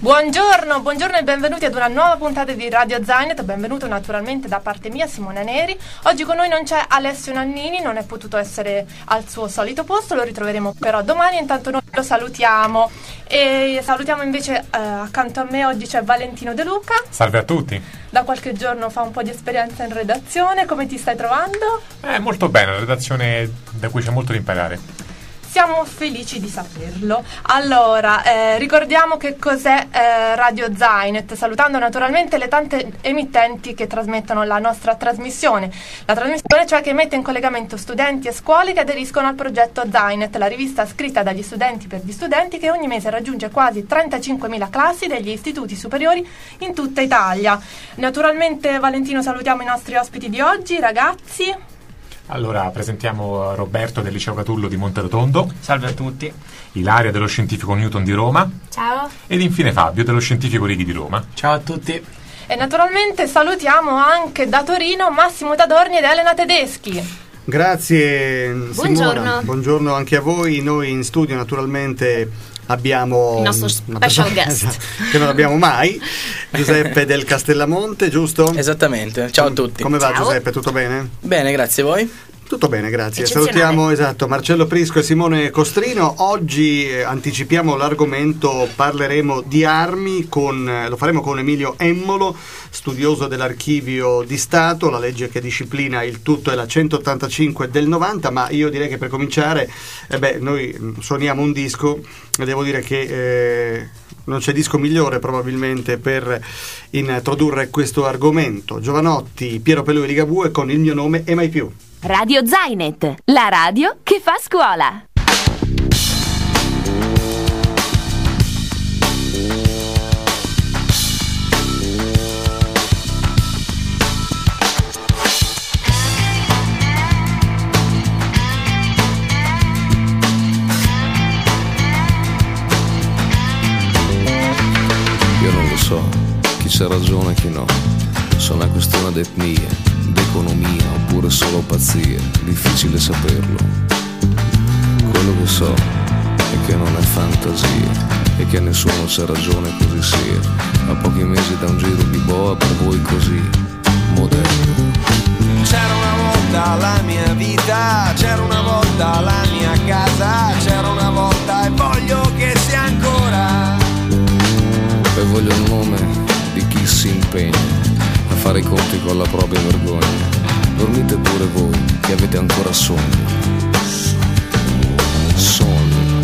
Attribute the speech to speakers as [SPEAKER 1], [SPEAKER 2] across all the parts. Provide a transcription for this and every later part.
[SPEAKER 1] Buongiorno e benvenuti ad una nuova puntata di Radio Zainet. Benvenuto naturalmente da parte mia, Simona Neri. Oggi con noi non c'è Alessio Nannini, non è potuto essere al suo solito posto, lo ritroveremo però domani. Intanto noi lo salutiamo e salutiamo invece accanto a me oggi c'è Valentino De Luca.
[SPEAKER 2] Salve a tutti.
[SPEAKER 1] Da qualche giorno fa un po' di esperienza in redazione, come ti stai trovando?
[SPEAKER 2] Molto bene, una redazione da cui c'è molto da imparare.
[SPEAKER 1] Siamo felici di saperlo. Allora, ricordiamo che cos'è Radio Zainet, salutando naturalmente le tante emittenti che trasmettono la nostra trasmissione. La trasmissione cioè che mette in collegamento studenti e scuole che aderiscono al progetto Zainet, la rivista scritta dagli studenti per gli studenti che ogni mese raggiunge quasi 35.000 classi degli istituti superiori in tutta Italia. Naturalmente, Valentino, salutiamo i nostri ospiti di oggi, ragazzi.
[SPEAKER 2] Allora, presentiamo Roberto del Liceo Catullo di Monterotondo.
[SPEAKER 3] Salve a tutti.
[SPEAKER 2] Ilaria dello Scientifico Newton di Roma.
[SPEAKER 4] Ciao.
[SPEAKER 2] Ed infine Fabio dello Scientifico Righi di Roma.
[SPEAKER 3] Ciao a tutti.
[SPEAKER 1] E naturalmente salutiamo anche da Torino Massimo Tadorni ed Elena Tedeschi.
[SPEAKER 5] Grazie
[SPEAKER 4] Buongiorno.
[SPEAKER 5] Simona. Buongiorno anche a voi. Noi in studio naturalmente abbiamo
[SPEAKER 4] il nostro special guest
[SPEAKER 5] che non abbiamo mai, Giuseppe del Castellamonte, giusto?
[SPEAKER 3] Esattamente, ciao a tutti.
[SPEAKER 5] Come va?
[SPEAKER 4] Ciao.
[SPEAKER 5] Giuseppe, tutto bene?
[SPEAKER 3] Bene, grazie, voi?
[SPEAKER 5] Tutto bene, grazie.
[SPEAKER 4] Eccezionale.
[SPEAKER 5] Salutiamo Marcello Prisco e Simone Costrino. Oggi anticipiamo l'argomento, parleremo di armi, lo faremo con Emilio Emmolo, studioso dell'Archivio di Stato. La legge che disciplina il tutto è la 185 del 90, ma io direi che per cominciare noi suoniamo un disco e devo dire che non c'è disco migliore probabilmente per introdurre questo argomento. Giovanotti, Piero Pelù e Ligabue con Il mio nome è mai più.
[SPEAKER 6] Radio Zainet, la radio che fa scuola.
[SPEAKER 7] Io non lo so, chi c'ha ragione e chi no. Sono una questione d'etnia, d'economia oppure solo pazzia, difficile saperlo. Quello che so è che non è fantasia e che nessuno c'ha ragione, così sia. A pochi mesi da un giro di boa per voi così moderno.
[SPEAKER 8] C'era una volta la mia vita, c'era una volta la mia casa, c'era una volta e voglio che sia ancora.
[SPEAKER 7] E voglio il nome di chi si impegna a fare i conti con la propria vergogna. Dormite pure voi che avete ancora sonno. Sonno.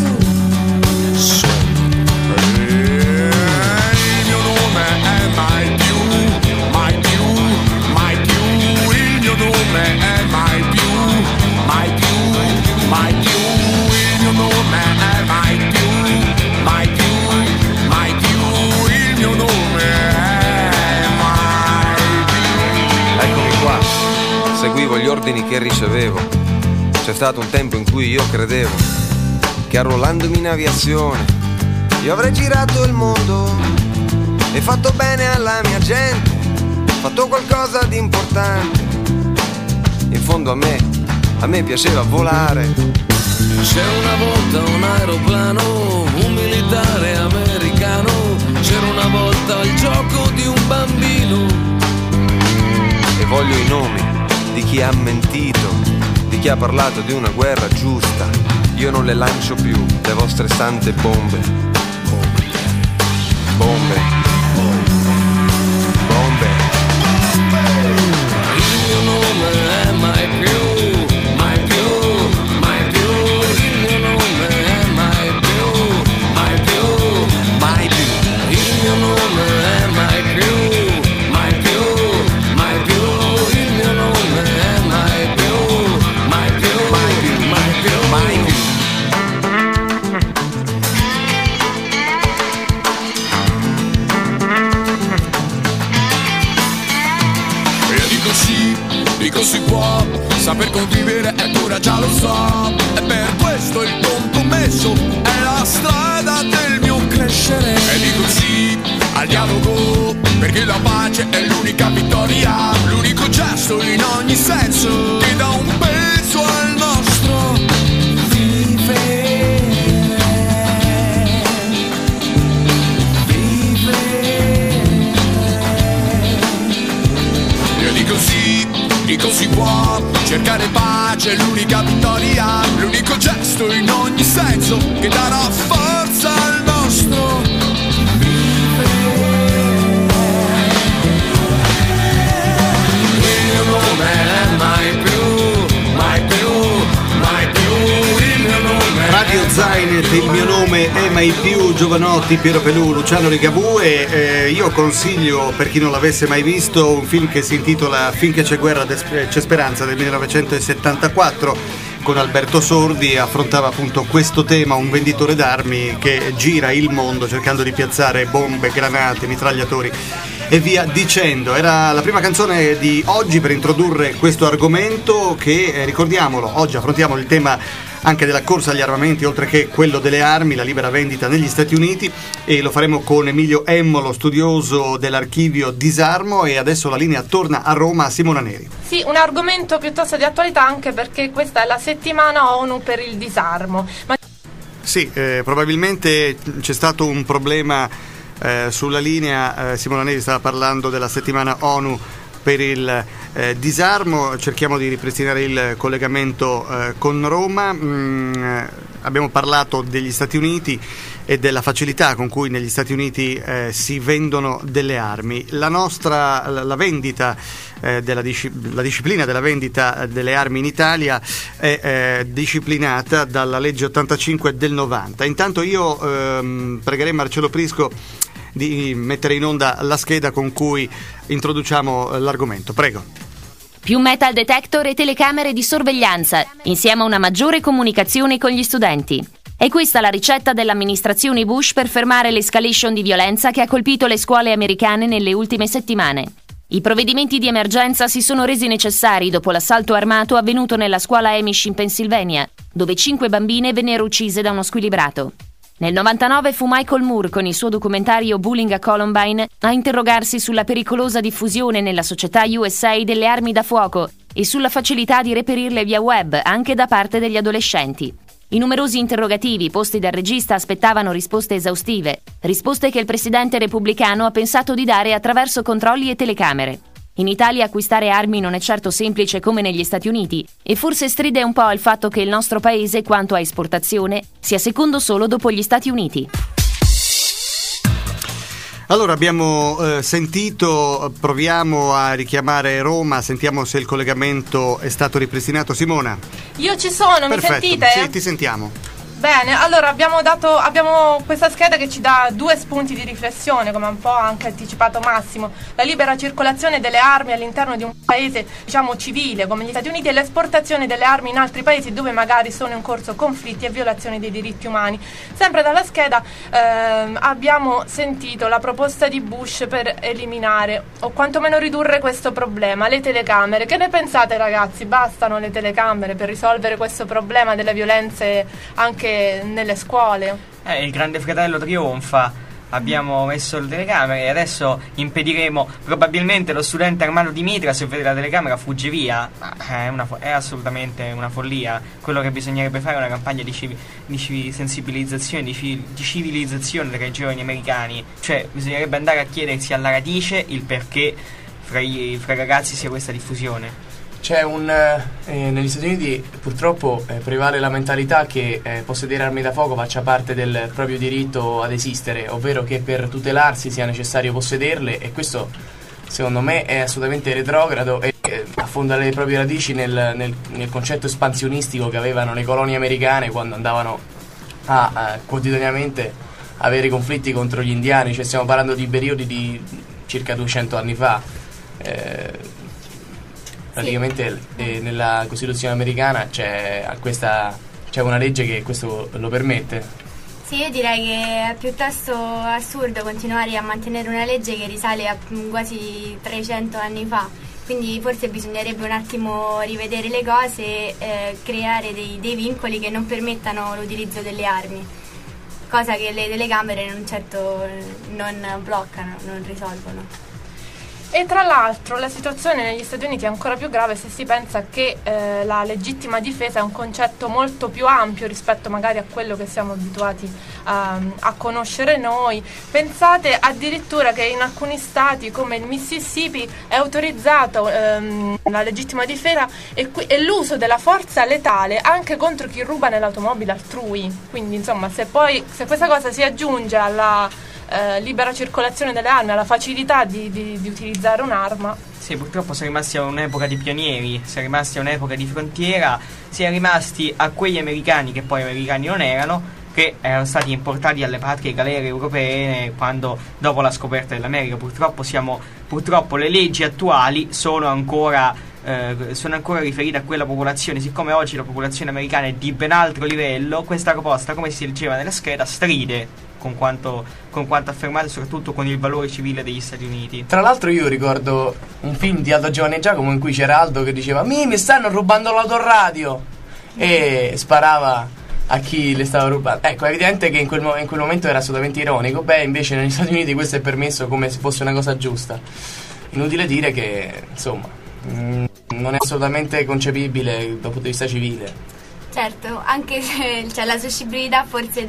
[SPEAKER 8] Il mio nome è mai più, mai più, mai più. Il mio nome è mai più, mai più, mai più. Il mio nome è mai più, mai più, mai più. Il mio nome è mai più.
[SPEAKER 9] Eccomi qua, seguivo gli ordini che ricevevo. C'è stato un tempo in cui io credevo che arruolandomi in aviazione io avrei girato il mondo e fatto bene alla mia gente, fatto qualcosa di importante. In fondo a me piaceva volare.
[SPEAKER 7] C'era una volta un aeroplano, un militare americano. C'era una volta il gioco di un bambino.
[SPEAKER 9] E voglio i nomi di chi ha mentito, di chi ha parlato di una guerra giusta. Io non le lancio più, le vostre sante bombe. Bombe. Bombe.
[SPEAKER 7] Il mio nome è mai più, mai più, mai più. Il mio nome è mai più, mai più, mai più. Il mio nome è mai più, mai più, mai più. Il mio nome è mai più, mai più, mai più, mai più, mai più.
[SPEAKER 8] Dico si può, saper convivere è dura, già lo so. E per questo il compromesso è la strada del mio crescere. E dico sì al dialogo, perché la pace è l'unica vittoria, l'unico gesto in ogni senso che dà un peso al nostro vivere. l'unico si può cercare pace, l'unica vittoria, l'unico gesto in ogni senso che darà forza al nostro vivere. Il mio nome è mai più, il mio nome è
[SPEAKER 5] Radio Zainet, il mio nome è mai più, Giovanotti, Piero Pelù, Luciano Ligabue. Io consiglio, per chi non l'avesse mai visto, un film che si intitola Finché c'è guerra c'è speranza, del 1974, con Alberto Sordi. Affrontava appunto questo tema, un venditore d'armi che gira il mondo cercando di piazzare bombe, granate, mitragliatori e via dicendo. Era la prima canzone di oggi per introdurre questo argomento che, ricordiamolo, oggi affrontiamo il tema anche della corsa agli armamenti, oltre che quello delle armi, la libera vendita negli Stati Uniti, e lo faremo con Emilio Emmolo, studioso dell'archivio Disarmo, e adesso la linea torna a Roma a Simona Neri.
[SPEAKER 1] Sì, un argomento piuttosto di attualità, anche perché questa è la settimana ONU per il disarmo.
[SPEAKER 5] Sì, probabilmente c'è stato un problema sulla linea. Simona Neri stava parlando della settimana ONU per il disarmo. Cerchiamo di ripristinare il collegamento con Roma. Abbiamo parlato degli Stati Uniti e della facilità con cui negli Stati Uniti si vendono delle armi. La vendita, la disciplina della vendita delle armi in Italia è disciplinata dalla legge 85 del 90. Intanto io pregherei Marcello Prisco di mettere in onda la scheda con cui introduciamo l'argomento. Prego.
[SPEAKER 6] Più metal detector e telecamere di sorveglianza, insieme a una maggiore comunicazione con gli studenti. È questa la ricetta dell'amministrazione Bush per fermare l'escalation di violenza che ha colpito le scuole americane nelle ultime settimane. I provvedimenti di emergenza si sono resi necessari dopo l'assalto armato avvenuto nella scuola Amish in Pennsylvania, dove 5 bambine vennero uccise da uno squilibrato. Nel 99 fu Michael Moore, con il suo documentario Bullying a Columbine, a interrogarsi sulla pericolosa diffusione nella società USA delle armi da fuoco e sulla facilità di reperirle via web anche da parte degli adolescenti. I numerosi interrogativi posti dal regista aspettavano risposte esaustive, risposte che il presidente repubblicano ha pensato di dare attraverso controlli e telecamere. In Italia acquistare armi non è certo semplice come negli Stati Uniti, e forse stride un po' il fatto che il nostro paese, quanto a esportazione, sia secondo solo dopo gli Stati Uniti.
[SPEAKER 5] Allora, abbiamo sentito, proviamo a richiamare Roma, sentiamo se il collegamento è stato ripristinato. Simona?
[SPEAKER 1] Io ci sono,
[SPEAKER 5] perfetto.
[SPEAKER 1] Mi sentite?
[SPEAKER 5] Sì, ti sentiamo.
[SPEAKER 1] Bene, allora abbiamo questa scheda che ci dà 2 spunti di riflessione, come un po' anche anticipato Massimo: la libera circolazione delle armi all'interno di un paese, diciamo, civile come gli Stati Uniti, e l'esportazione delle armi in altri paesi dove magari sono in corso conflitti e violazioni dei diritti umani. Sempre dalla scheda abbiamo sentito la proposta di Bush per eliminare o quantomeno ridurre questo problema, le telecamere. Che ne pensate, ragazzi? Bastano le telecamere per risolvere questo problema delle violenze anche nelle scuole?
[SPEAKER 3] Il Grande Fratello trionfa, abbiamo messo le telecamere e adesso impediremo probabilmente lo studente armato di mitra, se vede la telecamera fugge via. È assolutamente una follia. Quello che bisognerebbe fare è una campagna di sensibilizzazione, di civilizzazione tra i giovani americani, cioè bisognerebbe andare a chiedersi alla radice il perché fra i ragazzi sia questa diffusione.
[SPEAKER 10] C'è negli Stati Uniti purtroppo prevale la mentalità che possedere armi da fuoco faccia parte del proprio diritto ad esistere, ovvero che per tutelarsi sia necessario possederle, e questo secondo me è assolutamente retrogrado e affonda le proprie radici nel concetto espansionistico che avevano le colonie americane quando andavano a quotidianamente avere conflitti contro gli indiani. Cioè, stiamo parlando di periodi di circa 200 anni fa. Praticamente nella Costituzione americana c'è una legge che questo lo permette.
[SPEAKER 11] Sì, io direi che è piuttosto assurdo continuare a mantenere una legge che risale a quasi 300 anni fa, quindi forse bisognerebbe un attimo rivedere le cose e creare dei vincoli che non permettano l'utilizzo delle armi, cosa che le telecamere non bloccano, non risolvono.
[SPEAKER 1] E tra l'altro la situazione negli Stati Uniti è ancora più grave se si pensa che la legittima difesa è un concetto molto più ampio rispetto magari a quello che siamo abituati a conoscere noi. Pensate addirittura che in alcuni stati come il Mississippi è autorizzato la legittima difesa e l'uso della forza letale anche contro chi ruba nell'automobile altrui. Quindi insomma, se questa cosa si aggiunge alla libera circolazione delle armi, alla facilità di utilizzare un'arma.
[SPEAKER 3] Sì, purtroppo siamo rimasti a un'epoca di pionieri, siamo rimasti a un'epoca di frontiera, siamo rimasti a quegli americani che poi americani non erano, che erano stati importati alle patrie galere europee dopo la scoperta dell'America. Purtroppo le leggi attuali sono ancora riferite a quella popolazione. Siccome oggi la popolazione americana è di ben altro livello, questa proposta, come si leggeva nella scheda, stride con quanto affermato e soprattutto con il valore civile degli Stati Uniti.
[SPEAKER 10] Tra l'altro io ricordo un film di Aldo Giovanni e Giacomo in cui c'era Aldo che diceva mi stanno rubando l'autoradio e sparava a chi le stava rubando. Ecco, è evidente che in quel momento era assolutamente ironico. Invece negli Stati Uniti questo è permesso come se fosse una cosa giusta. Inutile dire che insomma non è assolutamente concepibile dal punto di vista civile.
[SPEAKER 11] Certo, anche se la suscettibilità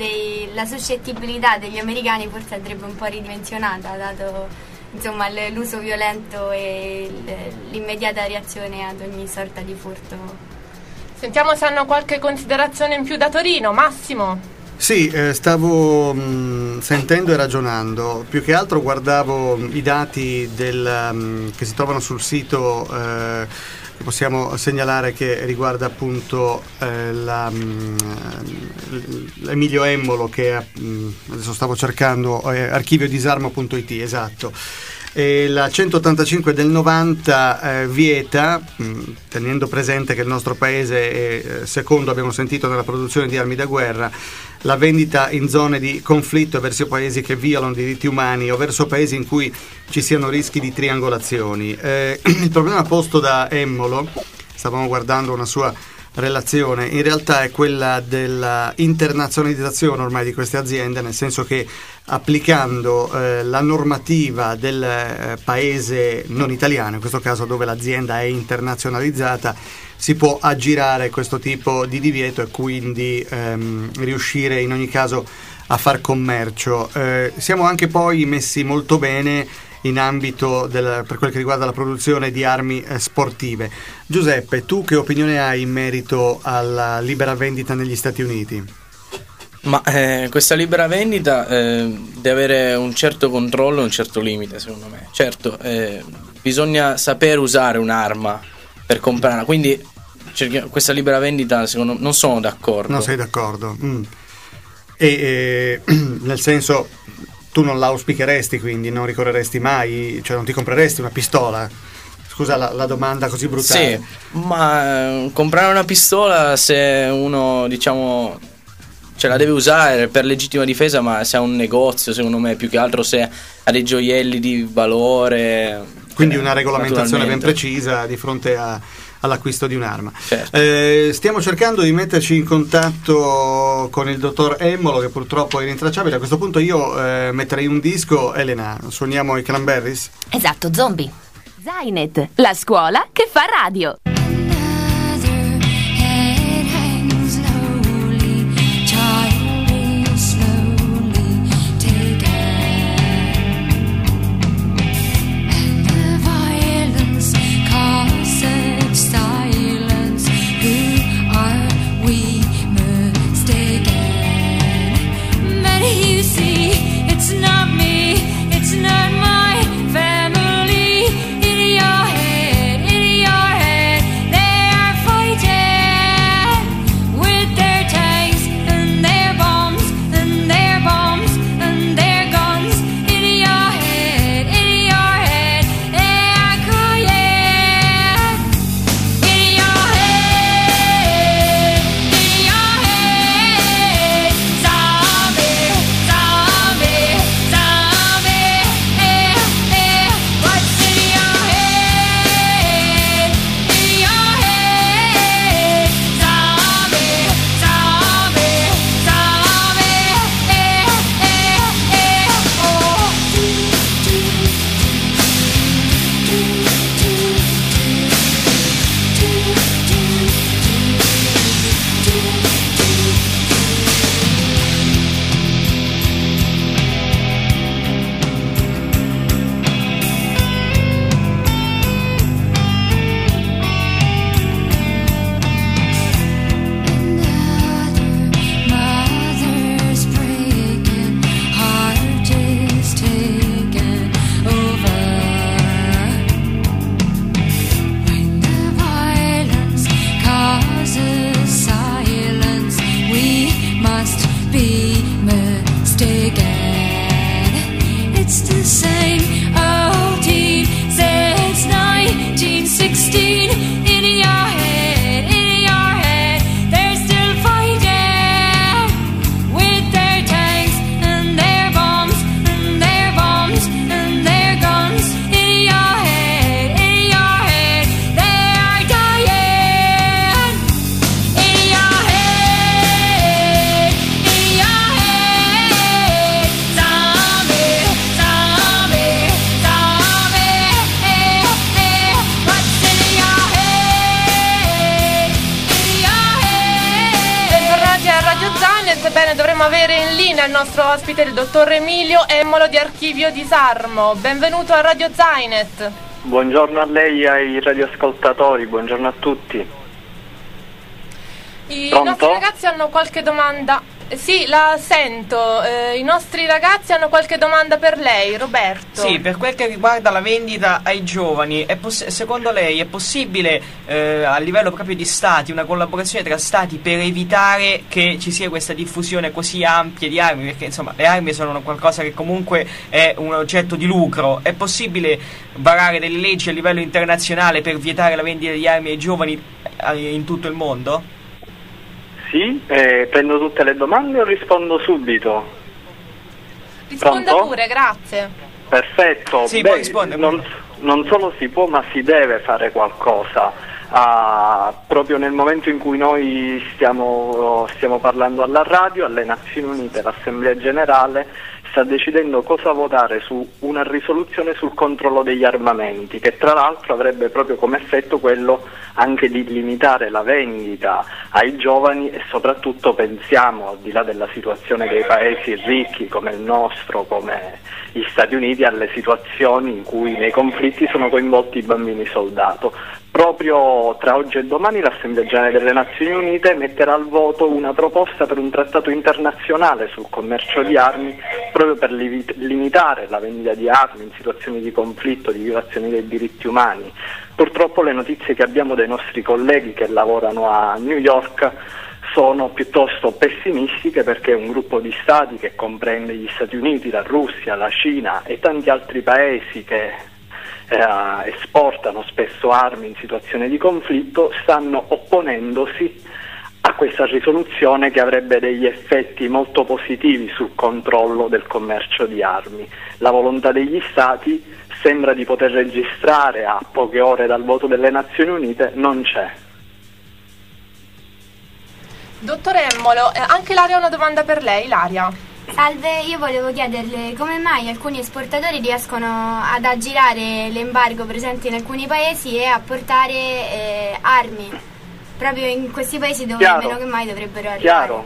[SPEAKER 11] degli americani forse andrebbe un po' ridimensionata, dato insomma l'uso violento e l'immediata reazione ad ogni sorta di furto.
[SPEAKER 1] Sentiamo se hanno qualche considerazione in più da Torino. Massimo?
[SPEAKER 5] Sì, stavo sentendo e ragionando, più che altro guardavo i dati che si trovano sul sito, che possiamo segnalare, che riguarda appunto Emilio Emmolo, che adesso stavo cercando, archiviodisarmo.it, esatto. E la 185 del 90 vieta, tenendo presente che il nostro paese è secondo, abbiamo sentito, nella produzione di armi da guerra, la vendita in zone di conflitto verso paesi che violano i diritti umani o verso paesi in cui ci siano rischi di triangolazioni. Il problema posto da Emmolo, stavamo guardando una sua relazione, in realtà è quella della internazionalizzazione ormai di queste aziende, nel senso che applicando la normativa del paese non italiano, in questo caso dove l'azienda è internazionalizzata, si può aggirare questo tipo di divieto e quindi riuscire in ogni caso a far commercio. Siamo anche poi messi molto bene in ambito per quel che riguarda la produzione di armi sportive. Giuseppe, tu che opinione hai in merito alla libera vendita negli Stati Uniti?
[SPEAKER 12] Ma questa libera vendita deve avere un certo controllo e un certo limite, secondo me. Certo, bisogna saper usare un'arma per comprarla, quindi questa libera vendita, secondo me, non sono d'accordo.
[SPEAKER 5] Non sei d'accordo? Nel senso, tu non la auspicheresti, quindi non ricorreresti mai, cioè non ti compreresti una pistola? Scusa la domanda così brutale.
[SPEAKER 12] Sì, ma comprare una pistola, se uno, diciamo, la deve usare per legittima difesa, ma se ha un negozio, secondo me, più che altro se ha dei gioielli di valore.
[SPEAKER 5] Quindi una regolamentazione ben precisa di fronte all'acquisto di un'arma.
[SPEAKER 12] Certo.
[SPEAKER 5] Stiamo cercando di metterci in contatto con il dottor Emmolo, che purtroppo è rintracciabile. A questo punto io metterei un disco. Elena, suoniamo i Cranberries?
[SPEAKER 6] Esatto, Zombie. Zainet, la scuola che fa radio.
[SPEAKER 7] Not my family. In your head,
[SPEAKER 1] bene, dovremmo avere in linea il nostro ospite, il dottor Emilio Emmolo di Archivio Disarmo. Benvenuto a Radio Zainet.
[SPEAKER 13] Buongiorno a lei e ai radioascoltatori, buongiorno a tutti.
[SPEAKER 1] I
[SPEAKER 13] Pronto?
[SPEAKER 1] nostri ragazzi hanno qualche domanda. Sì, la sento. I nostri ragazzi hanno qualche domanda per lei, Roberto.
[SPEAKER 3] Sì, per quel che riguarda la vendita ai giovani, secondo lei è possibile a livello proprio di stati, una collaborazione tra stati per evitare che ci sia questa diffusione così ampia di armi? Perché insomma le armi sono qualcosa che comunque è un oggetto di lucro. È possibile varare delle leggi a livello internazionale per vietare la vendita di armi ai giovani in tutto il mondo?
[SPEAKER 13] Sì, prendo tutte le domande o rispondo subito?
[SPEAKER 1] Risponda
[SPEAKER 13] Pronto?
[SPEAKER 1] pure, grazie.
[SPEAKER 13] Perfetto.
[SPEAKER 3] Sì, può rispondere.
[SPEAKER 13] Non solo si può, ma si deve fare qualcosa. Proprio nel momento in cui noi stiamo parlando alla radio, alle Nazioni Unite, l'Assemblea Generale sta decidendo cosa votare su una risoluzione sul controllo degli armamenti, che tra l'altro avrebbe proprio come effetto quello anche di limitare la vendita ai giovani e soprattutto pensiamo, al di là della situazione dei paesi ricchi come il nostro, come gli Stati Uniti, alle situazioni in cui nei conflitti sono coinvolti i bambini soldato. Proprio tra oggi e domani l'Assemblea Generale delle Nazioni Unite metterà al voto una proposta per un trattato internazionale sul commercio di armi proprio per limitare la vendita di armi in situazioni di conflitto, di violazioni dei diritti umani. Purtroppo le notizie che abbiamo dai nostri colleghi che lavorano a New York sono piuttosto pessimistiche, perché un gruppo di stati che comprende gli Stati Uniti, la Russia, la Cina e tanti altri paesi che esportano spesso armi in situazioni di conflitto stanno opponendosi a questa risoluzione che avrebbe degli effetti molto positivi sul controllo del commercio di armi. La volontà degli Stati sembra di poter registrare a poche ore dal voto delle Nazioni Unite non c'è.
[SPEAKER 1] Dottor Emmolo, anche Ilaria ha una domanda per lei. Ilaria.
[SPEAKER 11] Salve, io volevo chiederle come mai alcuni esportatori riescono ad aggirare l'embargo presente in alcuni paesi e a portare armi proprio in questi paesi dove meno che mai dovrebbero arrivare.
[SPEAKER 13] Chiaro.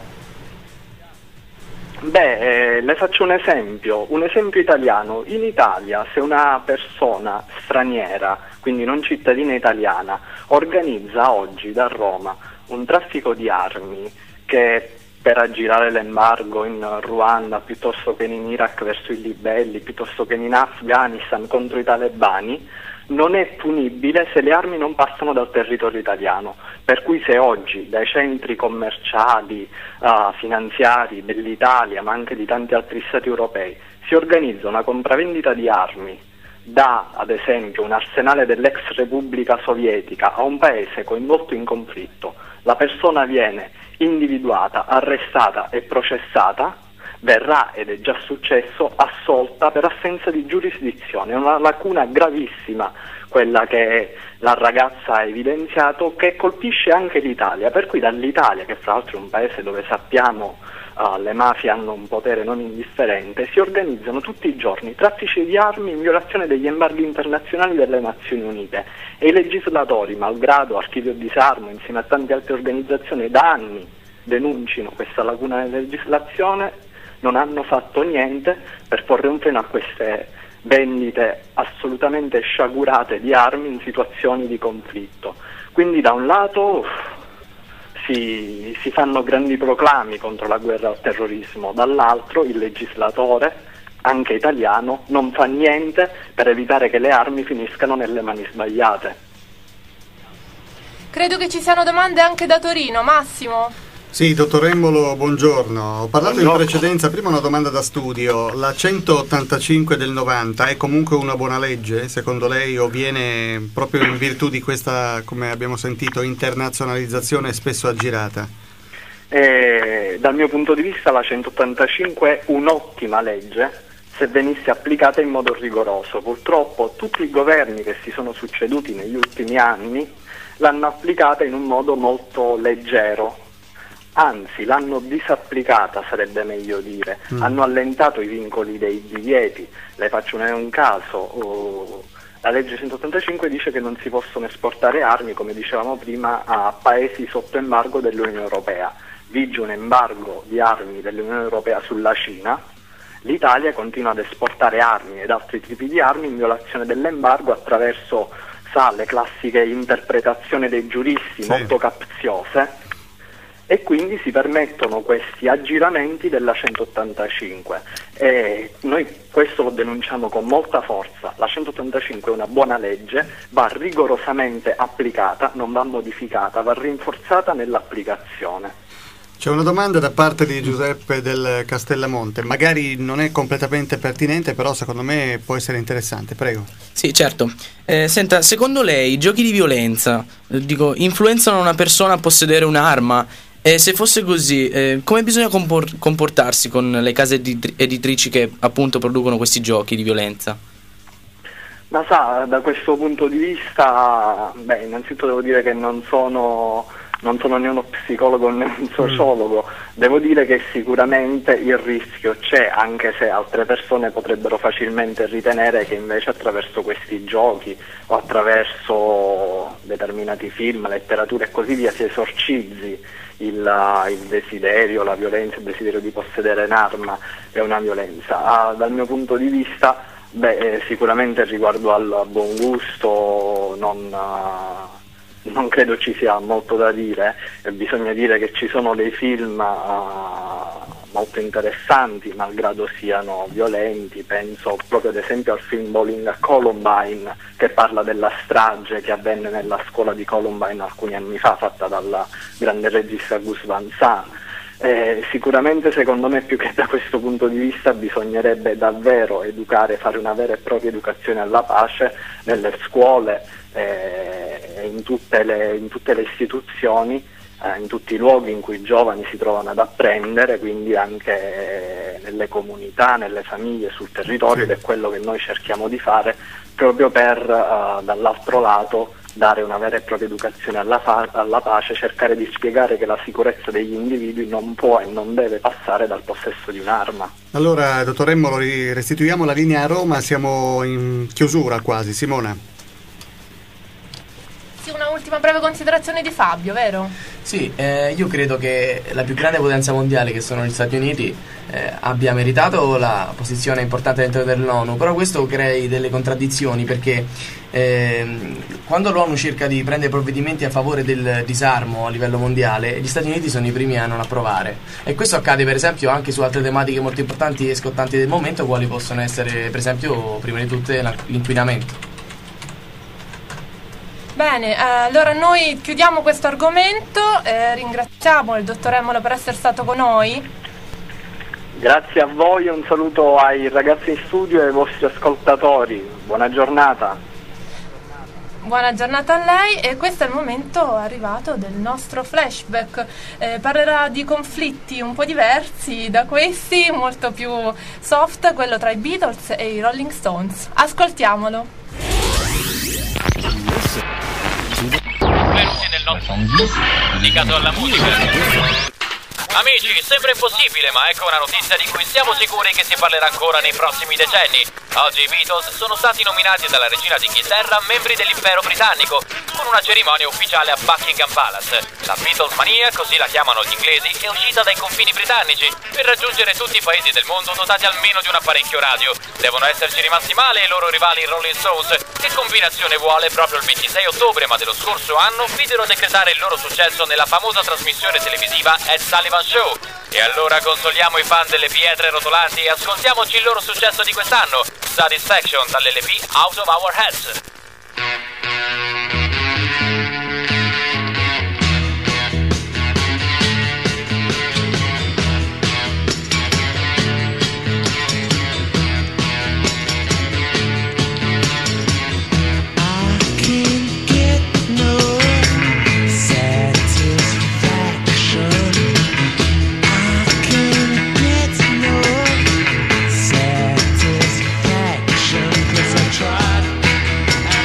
[SPEAKER 13] Le faccio un esempio italiano. In Italia, se una persona straniera, quindi non cittadina italiana, organizza oggi da Roma un traffico di armi che per aggirare l'embargo in Ruanda, piuttosto che in Iraq verso i libelli, piuttosto che in Afghanistan contro i talebani, non è punibile se le armi non passano dal territorio italiano. Per cui se oggi dai centri commerciali, finanziari dell'Italia, ma anche di tanti altri stati europei, si organizza una compravendita di armi da, ad esempio, un arsenale dell'ex Repubblica Sovietica a un paese coinvolto in conflitto, la persona viene individuata, arrestata e processata, verrà, ed è già successo, assolta per assenza di giurisdizione. È una lacuna gravissima quella che la ragazza ha evidenziato, che colpisce anche l'Italia, per cui dall'Italia, che fra l'altro è un paese dove sappiamo le mafie hanno un potere non indifferente, si organizzano tutti i giorni traffici di armi in violazione degli embarghi internazionali delle Nazioni Unite, e i legislatori, malgrado Archivio Disarmo insieme a tante altre organizzazioni da anni denuncino questa lacuna nella legislazione, non hanno fatto niente per porre un freno a queste vendite assolutamente sciagurate di armi in situazioni di conflitto. Quindi da un lato si fanno grandi proclami contro la guerra al terrorismo, dall'altro il legislatore, anche italiano, non fa niente per evitare che le armi finiscano nelle mani sbagliate.
[SPEAKER 1] Credo che ci siano domande anche da Torino. Massimo?
[SPEAKER 5] Sì, dottor Emmolo, buongiorno. Ho parlato in precedenza, prima una domanda da studio. La 185 del 90 è comunque una buona legge, secondo lei, o viene proprio in virtù di questa, come abbiamo sentito, internazionalizzazione spesso aggirata?
[SPEAKER 13] Dal mio punto di vista la 185 è un'ottima legge se venisse applicata in modo rigoroso. Purtroppo tutti i governi che si sono succeduti negli ultimi anni l'hanno applicata in un modo molto leggero. Anzi, l'hanno disapplicata, sarebbe meglio dire. Hanno allentato i vincoli dei divieti. Le faccio un caso. La legge 185 dice che non si possono esportare armi, come dicevamo prima, a paesi sotto embargo dell'Unione Europea. vige un embargo di armi dell'Unione Europea sulla Cina, l'Italia continua ad esportare armi ed altri tipi di armi in violazione dell'embargo attraverso, le classiche interpretazioni dei giuristi molto capziose, e quindi si permettono questi aggiramenti della 185 e noi questo lo denunciamo con molta forza. La 185 è una buona legge, va rigorosamente applicata, non va modificata, va rinforzata nell'applicazione.
[SPEAKER 5] C'è una domanda da parte di Giuseppe del Castellamonte, magari non è completamente pertinente, però secondo me può essere interessante, prego.
[SPEAKER 12] Sì, certo. Senta, secondo lei i giochi di violenza, influenzano una persona a possedere un'arma? E se fosse così, come bisogna comportarsi con le case editrici che appunto producono questi giochi di violenza?
[SPEAKER 13] Ma da questo punto di vista, innanzitutto devo dire che non sono né uno psicologo né un sociologo, devo dire che sicuramente il rischio c'è, anche se altre persone potrebbero facilmente ritenere che invece attraverso questi giochi o attraverso determinati film, letteratura e così via si esorcizzi il desiderio, la violenza, il desiderio di possedere un'arma è una violenza. Dal mio punto di vista, sicuramente riguardo al buon gusto non credo ci sia molto da dire, bisogna dire che ci sono dei film molto interessanti, malgrado siano violenti. Penso proprio ad esempio al film Bowling a Columbine, che parla della strage che avvenne nella scuola di Columbine alcuni anni fa, fatta dal grande regista Gus Van Sant. Sicuramente secondo me, più che da questo punto di vista, bisognerebbe davvero educare, fare una vera e propria educazione alla pace nelle scuole, in tutte le istituzioni, in tutti i luoghi in cui i giovani si trovano ad apprendere, quindi anche nelle comunità, nelle famiglie, sul territorio, ed è quello che noi cerchiamo di fare proprio per dall'altro lato dare una vera e propria educazione alla pace, cercare di spiegare che la sicurezza degli individui non può e non deve passare dal possesso di un'arma.
[SPEAKER 5] Allora, dottor Emmolo, restituiamo la linea a Roma, siamo in chiusura quasi. Simona.
[SPEAKER 1] Sì, una ultima breve considerazione di Fabio, vero?
[SPEAKER 10] Sì, io credo che la più grande potenza mondiale, che sono gli Stati Uniti, abbia meritato la posizione importante all'interno dell'ONU, però questo crea delle contraddizioni, perché quando l'ONU cerca di prendere provvedimenti a favore del disarmo a livello mondiale, gli Stati Uniti sono i primi a non approvare, e questo accade per esempio anche su altre tematiche molto importanti e scottanti del momento, quali possono essere per esempio prima di tutte l'inquinamento.
[SPEAKER 1] Bene, allora noi chiudiamo questo argomento, ringraziamo il dottor Emmolo per essere stato con noi.
[SPEAKER 13] Grazie a voi, un saluto ai ragazzi in studio e ai vostri ascoltatori, buona giornata.
[SPEAKER 1] Buona giornata a lei, e questo è il momento arrivato del nostro flashback. Parlerà di conflitti un po' diversi da questi, molto più soft, quello tra i Beatles e i Rolling Stones. Ascoltiamolo.
[SPEAKER 14] Benvenuti nel nostro dedicato alla musica. Amici, sembra impossibile, ma ecco una notizia di cui siamo sicuri che si parlerà ancora nei prossimi decenni. Oggi i Beatles sono stati nominati dalla regina d'Inghilterra membri dell'impero britannico, con una cerimonia ufficiale a Buckingham Palace. La Beatlesmania, così la chiamano gli inglesi, è uscita dai confini britannici per raggiungere tutti i paesi del mondo dotati almeno di un apparecchio radio. Devono esserci rimasti male i loro rivali Rolling Stones, che combinazione vuole proprio il 26 ottobre, ma dello scorso anno, videro decretare il loro successo nella famosa trasmissione televisiva Ed Sullivan Show. E allora consoliamo i fan delle pietre rotolanti e ascoltiamoci il loro successo di quest'anno, Satisfaction, dall'LP Out of Our Heads.
[SPEAKER 7] Satisfaction, 'cause I tried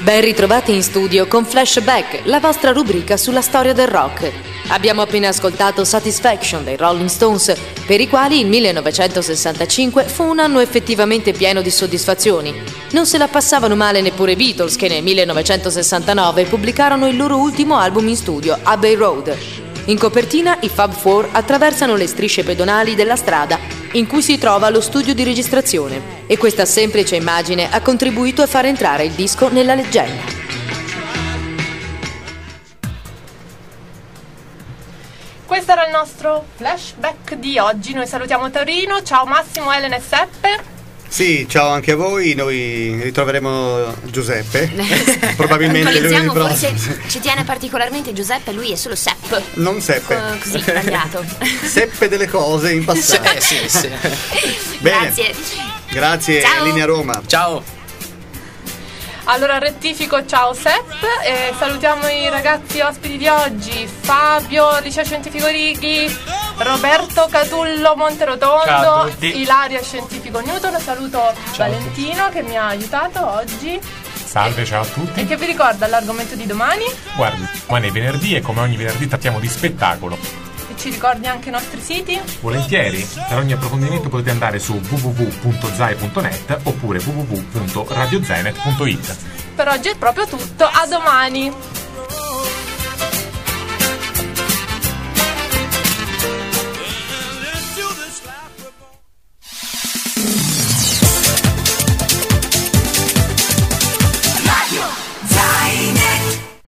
[SPEAKER 15] Ben ritrovati in studio con Flashback, la vostra rubrica sulla storia del rock. Abbiamo appena ascoltato Satisfaction dei Rolling Stones, per i quali il 1965 fu un anno effettivamente pieno di soddisfazioni. Non se la passavano male neppure i Beatles, che nel 1969 pubblicarono il loro ultimo album in studio, Abbey Road. In copertina i Fab Four attraversano le strisce pedonali della strada in cui si trova lo studio di registrazione, e questa semplice immagine ha contribuito a far entrare il disco nella leggenda.
[SPEAKER 1] Questo era il nostro flashback di oggi. Noi salutiamo Torino. Ciao Massimo, Elena e Seppe.
[SPEAKER 5] Sì, ciao anche a voi. Noi ritroveremo Giuseppe. Probabilmente lui il
[SPEAKER 4] forse ci tiene particolarmente Giuseppe, lui è solo Sepp.
[SPEAKER 5] Non Seppe.
[SPEAKER 4] Così tagliato.
[SPEAKER 5] Seppe delle cose in passato.
[SPEAKER 12] Sì.
[SPEAKER 5] Bene. Grazie,
[SPEAKER 4] Ciao.
[SPEAKER 5] Linea Roma.
[SPEAKER 12] Ciao.
[SPEAKER 1] Allora rettifico, ciao Sepp, e salutiamo i ragazzi ospiti di oggi: Fabio, Liceo Scientifico Righi, Roberto Catullo Monterotondo, Ilaria Scientifico Newton. Saluto Valentino che mi ha aiutato oggi.
[SPEAKER 2] Salve, ciao a tutti.
[SPEAKER 1] E che vi ricorda l'argomento di domani?
[SPEAKER 2] Guardi, domani è venerdì e come ogni venerdì trattiamo di spettacolo.
[SPEAKER 1] E ci ricordi anche i nostri siti?
[SPEAKER 2] Volentieri, per ogni approfondimento potete andare su www.zai.net oppure www.radiozenet.it.
[SPEAKER 1] Per oggi è proprio tutto, a domani!